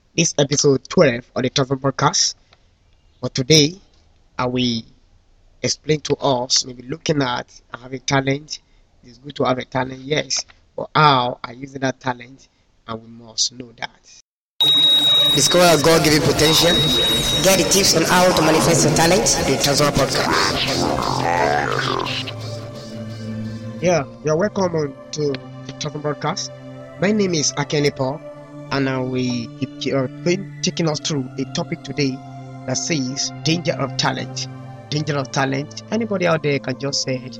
This episode 12 of the Travel Podcast. But today, I will explain to us, maybe looking at having talent. It's good to have a talent, yes, but how I use that talent, and we must know that. Discover your God-given potential. Get the tips on how to manifest your talent. The Transform Podcast. Yeah, you're welcome on to the Travel Podcast. My name is Akene Paul, and I will be taking us through a topic today that says danger of talent. Danger of talent. Anybody out there can just say it.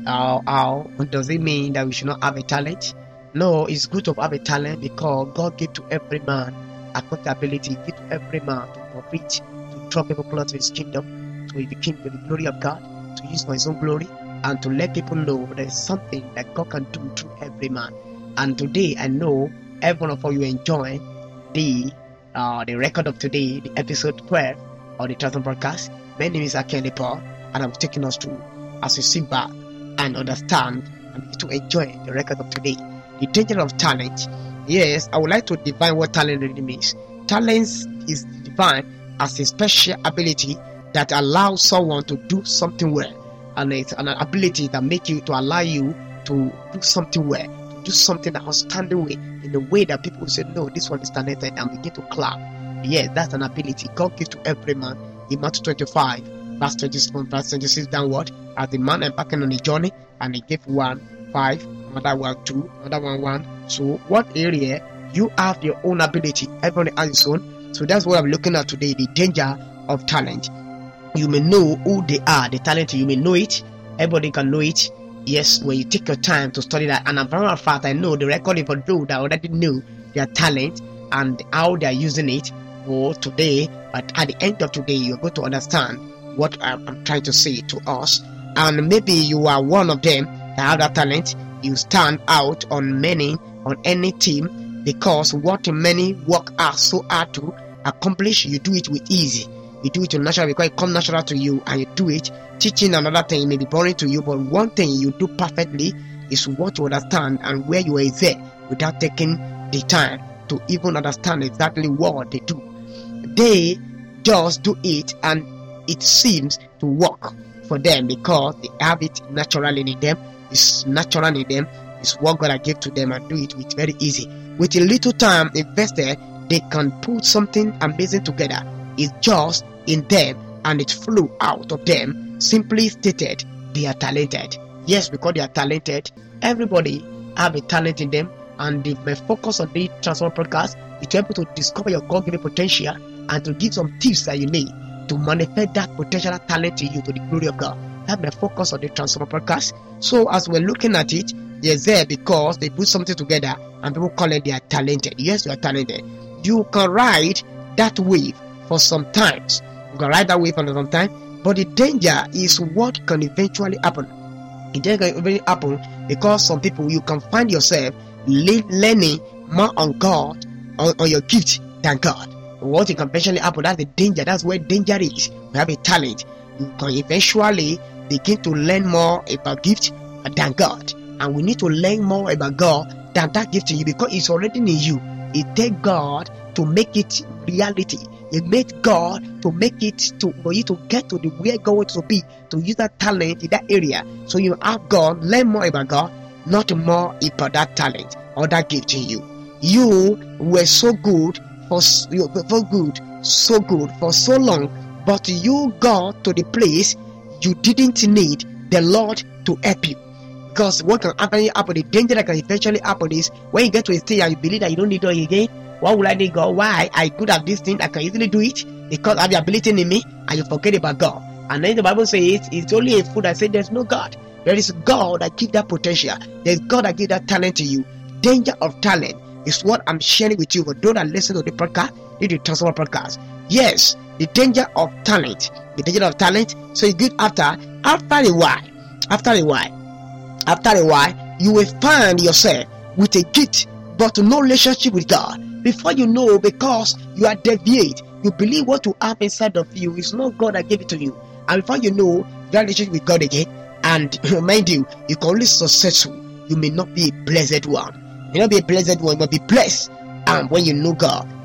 How does it mean that we should not have a talent? No, it's good to have a talent because God gave to every man accountability, give to every man to profit, to draw people close to his kingdom, to the kingdom, the glory of God, to use for his own glory, and to let people know there is something that God can do through every man. And today I know every one of you enjoy the record of today, the episode 12 of the Transform Podcast. My name is Akene Paul, and I'm taking us through as we sit back and understand and to enjoy the record of today. The danger of talent. Yes, I would like to define what talent really means. Talent is defined as a special ability that allows someone to do something well, and it's an ability that makes you to allow you to do something well, to do something outstanding way, in a way that people will say, no, this one is talented, and begin to clap. Yes, that's an ability God gives to every man. In Matthew 25, verse 27, verse 26 downward, as the man embarking on a journey, and he gave 1, 5, another 1, 2, another 1. So what area you have your own ability, everybody has his own. So that's what I'm looking at today, the danger of talent. You may know who they are, the talent, you may know it, everybody can know it. Yes, when you take your time to study that, and I'm very fast, I know the record for those that already know their talent and how they are using it for today. But at the end of today, you're going to understand what I'm trying to say to us. And maybe you are one of them that have that talent. You stand out on any team, because what many work so hard to accomplish, you do it with easy. You do it natural because it comes natural to you, and you do it. Teaching another thing may be boring to you, but one thing you do perfectly is what you understand and where you are there without taking the time to even understand exactly what they do. They just do it, and it seems to work for them because they have it naturally in them. It's natural in them. It's what God has given to them, and do it with very easy. With a little time invested, they can put something amazing together. It's just in them, and it flew out of them. Simply stated, they are talented. Yes, because they are talented. Everybody have a talent in them, and the focus on the Transform Podcast is to be able to discover your God-given potential and to give some tips that you need to manifest that potential talent in you to the glory of God. That's my focus on the Transform Podcast. So as we're looking at it, they're there because they put something together and people call it they are talented. Yes, you are talented. You can ride that wave for some times. You can ride that wave for some time, but the danger is what can eventually happen. It can eventually happen because some people, you can find yourself learning more on God, on your gift than God. What can eventually happen, that's the danger. That's where danger is. You have a talent, you can eventually begin to learn more about gift than God. And we need to learn more about God than that gift in you, because it's already in you. It takes God to make it reality. It made God to make it for you to get to the where God wants to be, to use that talent in that area. So you have God, learn more about God, not more about that talent or that gift in you. You were so good for so long, but you got to the place you didn't need the Lord to help you. Because what can happen, the danger that can eventually happen is when you get to a stage and you believe that you don't need God again. Why would I need God? Why? I could have this thing, I can easily do it because I have the ability in me, and you forget about God. And then the Bible says it's only a fool that says there's no God. There is God that gives that potential. There's God that gives that talent to you. Danger of talent is what I'm sharing with you for those that listen to the podcast, the Transform Podcast. Yes, the danger of talent. The danger of talent. So you get after a while, you will find yourself with a gift but no relationship with God. Before you know, because you are deviate, you believe what you have inside of you is not God that gave it to you. And before you know, that relationship with God again, and mind you, you can only successful. You may not be a blessed one. You may not be a blessed one, but be blessed. And when you know God,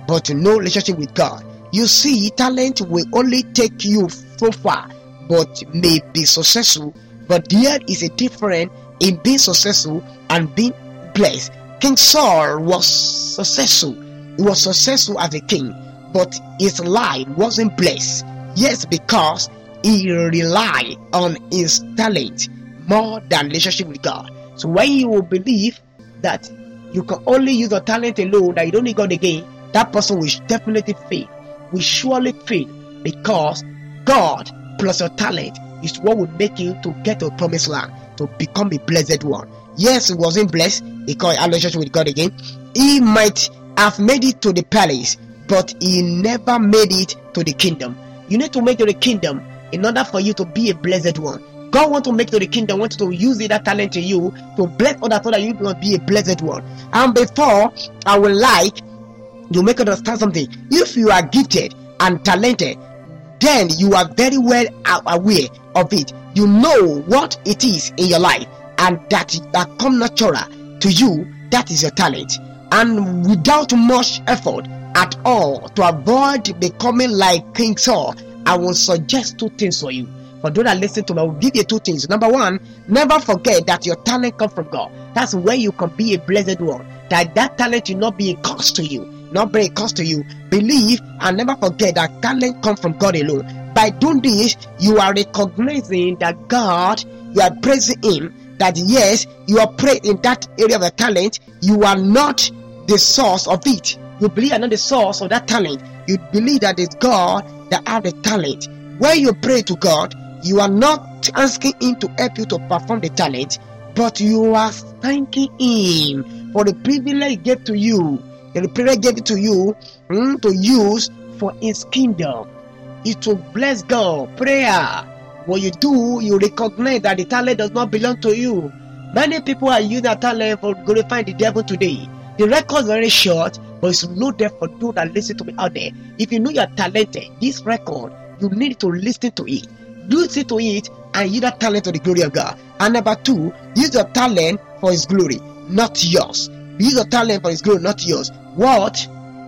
but no relationship with God. You see, talent will only take you so far, but may be successful. But there is a difference in being successful and being blessed. King Saul was successful. He was successful as a king, but his life wasn't blessed. Yes, because he relied on his talent more than relationship with God. So when you will believe that you can only use your talent alone, that you don't need God again, that person will definitely fail, will surely fail, because God plus your talent is what will make you to get to a promised land, to become a blessed one. Yes, he wasn't blessed because he had a relationship with God again. He might have made it to the palace, but he never made it to the kingdom. You need to make it to the kingdom in order for you to be a blessed one. God wants to make it to the kingdom, wants to use that talent in you to bless others so that you will be a blessed one. And before, I would like you make understand something. If you are gifted and talented, then you are very well aware of it. You know what it is in your life, and that come natural to you. That is your talent. And without much effort at all, to avoid becoming like King Saul, I will suggest 2 things for you. For those that listen to me, I will give you 2 things. Number 1, never forget that your talent comes from God. That's where you can be a blessed one. That talent will not be a cost to you, not bring a cost to you. Believe and never forget that talent comes from God alone. By doing this, you are recognizing that God, you are praising Him. That yes, you are praying in that area of the talent. You are not the source of it. You believe you are not the source of that talent. You believe that it's God that have the talent. When you pray to God, you are not asking Him to help you to perform the talent, but you are thanking Him for the privilege He gave to you. The privilege He gave it to you to use for His kingdom. Is to bless God. Prayer. What you do, you recognize that the talent does not belong to you. Many people are using that talent for glorifying the devil today. The record is very short, but it's loaded for those that listen to me out there. If you know you are talented, this record, you need to listen to it. Listen to it and use that talent to the glory of God. And number 2, use your talent for His glory, not yours. Use your talent for His glory, not yours. What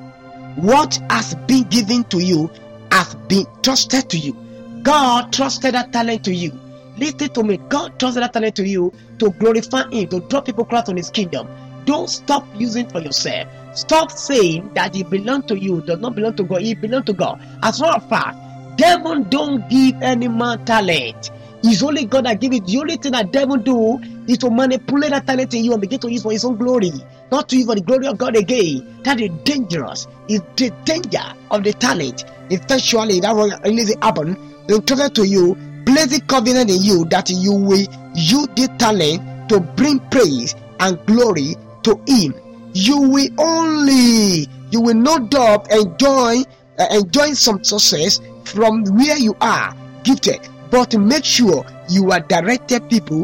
has been given to you has been trusted to you. God trusted that talent to you. Listen to me. God trusted that talent to you to glorify Him, to draw people close to His kingdom. Don't stop using for yourself. Stop saying that it belongs to you, does not belong to God. It belongs to God. As a matter of fact, devil don't give any man talent. It's only God that gives it. The only thing that devil do is to manipulate that talent in you and begin to use for his own glory, not to use for the glory of God again. That is dangerous. It's the danger of the talent. Eventually, that will really happen. Entrusted to you, placing covenant in you that you will use this talent to bring praise and glory to Him. You will not stop enjoying some success from where you are gifted, but to make sure you are directing people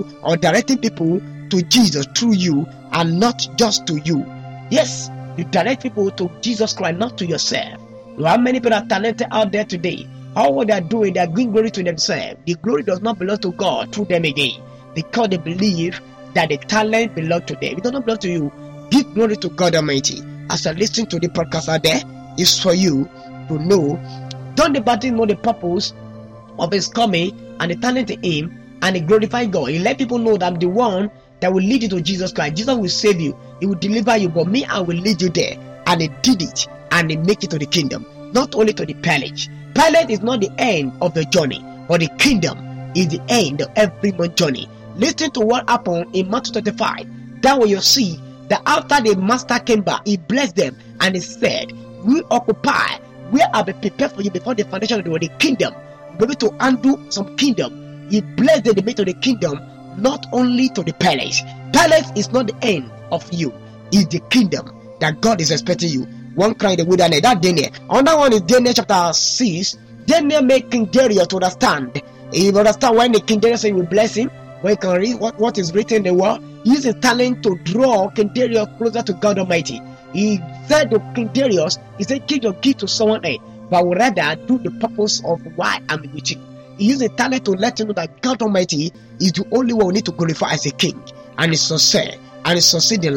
to Jesus through you and not just to you. Yes, you direct people to Jesus Christ, not to yourself. How many people are talented out there today? All what they are doing, they are giving glory to themselves. The glory does not belong to God through them again, because they believe that the talent belongs to them. It does not belong to you. Give glory to God Almighty. As you're listening to the podcast out there, it's for you to know. John the Baptist know the purpose of His coming and the talent in Him, and He glorify God. He let people know that I'm the one that will lead you to Jesus Christ. Jesus will save you. He will deliver you, but me, I will lead you there. And He did it, and He make it to the kingdom, not only to the palace. Palace is not the end of the journey, but the kingdom is the end of every man's journey. Listen to what happened in Matthew 25. That way you see that after the master came back, He blessed them and He said, "We occupy where I be prepared for you before the foundation of the world, the kingdom." Be able to undo some kingdom. He blessed them to make to the kingdom, not only to the palace. Palace is not the end of you. It's the kingdom that God is expecting you. One cry in the wilderness, that Daniel. Another one is Daniel chapter 6. Daniel made King Darius to understand. He understand when the King Darius said he will bless him. When he can read what is written in the word, he used his talent to draw King Darius closer to God Almighty. He said to King Darius, he said, "Give your gift to someone else, but I would rather do the purpose of why I'm with you." He used his talent to let you know that God Almighty is the only one we need to glorify as a king, and His success and His succeed in life.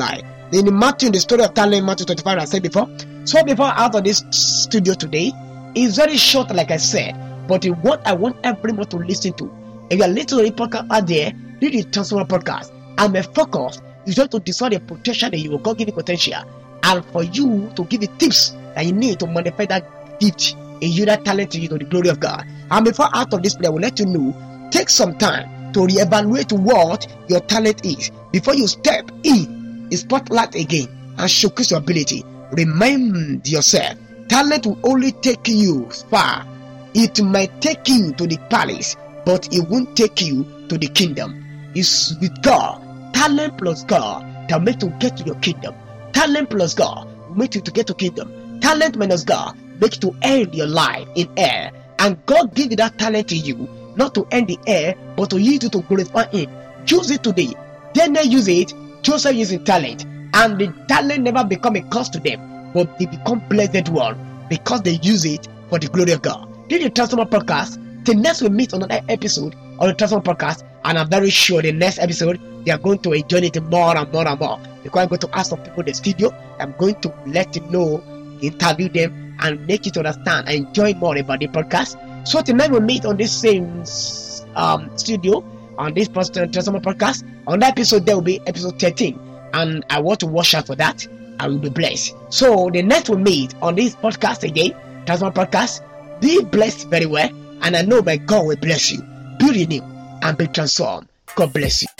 in Matthew, in the story of talent, Matthew 25, I said before. So before out of this studio today, it's very short, like I said, but what I want everyone to listen to. If you are listening to a podcast out there, read the Transformer podcast. And my focus is just to discover the potential that you will God give you potential, and for you to give the tips that you need to manifest that gift in you, that talent in you, to the glory of God. And before out of this play, I will let you know, take some time to reevaluate what your talent is before you step in the spotlight again and showcase your ability. Remind yourself, talent will only take you far. It might take you to the palace, but it won't take you to the kingdom. It's with God. Talent plus God that make you get to your kingdom. Talent plus God will make you to get to kingdom. Talent minus God make you to end your life in air. And God gave you that talent to you, not to end the air, but to use it to glorify Him. Use it today. Daniel use it. Joseph using talent, and the talent never become a curse to them, but they become blessed one because they use it for the glory of God. This is the Transformer podcast. The next we meet on another episode of the Transformer podcast, and I'm very sure the next episode they are going to enjoy it more and more and more, because I'm going to ask some people in the studio. I'm going to let you know, interview them, and make you to understand and enjoy more about the podcast. So tonight we meet on this same studio on this Transformer podcast. On that episode there will be episode 13, and I want to watch out for that. I will be blessed. So the next we meet on this podcast again, Transformer podcast. Be blessed very well, and I know my God will bless you. Be renewed and be transformed. God bless you.